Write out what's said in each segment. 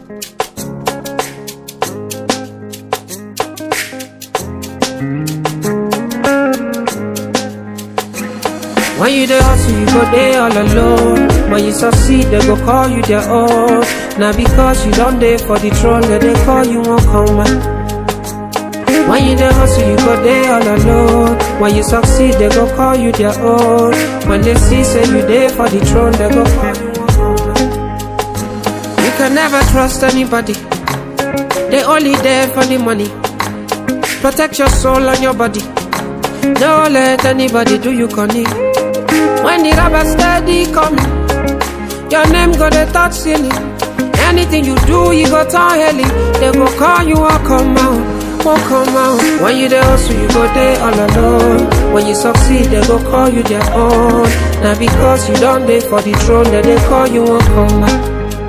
When you dey hustle, you go dey all alone. When you succeed, they go call you their own. Now because you don't dey for the throne, they call you won't come back. When you dey hustle, you go dey all alone. When you succeed, they go call you their own. When they see say you dey for the throne, they go call you won't come back. You can never trust anybody. They only there for the money. Protect your soul and your body. Don't let anybody do you cunning. When the rubber steady coming, your name go dey touch ceiling. Anything you do, you go turn heli. They go call you, won't come out, won't come out. When you dey hustle, you go dey all alone. When you succeed, they go call you their own. Now because you don't dey for the throne, they call you, won't come out.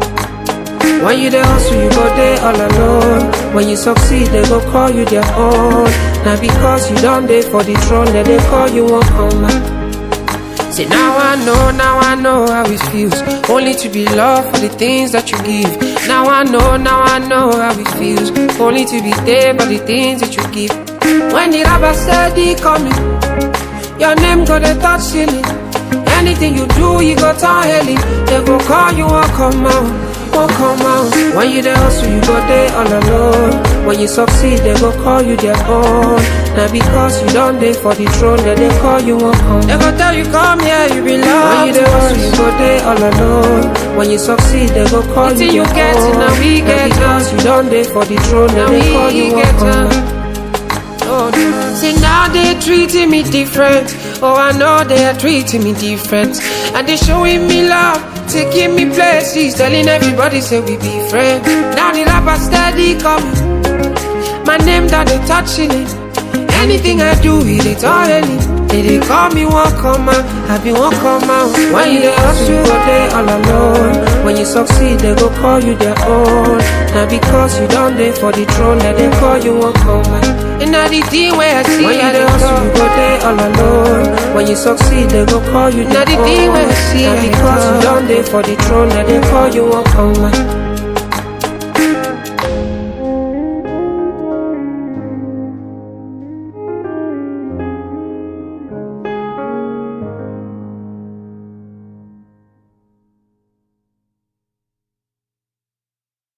When you dey hustle, you go dey all alone. When you succeed, they go call you their own. Now because you don't dey for the throne, they call you, won't come out. See, now I know how it feels. Only to be loved for the things that you give. Now I know how it feels. Only to be there for the things that you give. When the rubber steady coming, your name go dey touch ceiling. Anything you do, you go turn heli. They go call you, won't come out, won't come out. When you dey hustle, you go dey all alone. When you succeed, they go call you their own. Now because you don't dey for the throne, they call you, won't come. They go tell you come here, you belong. When you dey hustle, you go dey all alone. When you succeed, they go call you their own. Now because you don't dey for the throne, they call you, won't come. See, now they treating me different. Oh, I know they are treating me different. And they showing me love, taking me places, telling everybody say we be friends. Now the rapper steady coming, my name that they touching it. Anything I do, it already. They call me, won't come out, I be won't come out. When you dey hustle, you go dey all alone. When you succeed, they go call you their own. Now because you don't dey for the throne, they call you, won't come out. And now the thing where I see, when you dey hustle, you go dey all alone. When you succeed, they go call you their own. Now the thing where I see, now because you don't dey for the throne, they call you, won't come out.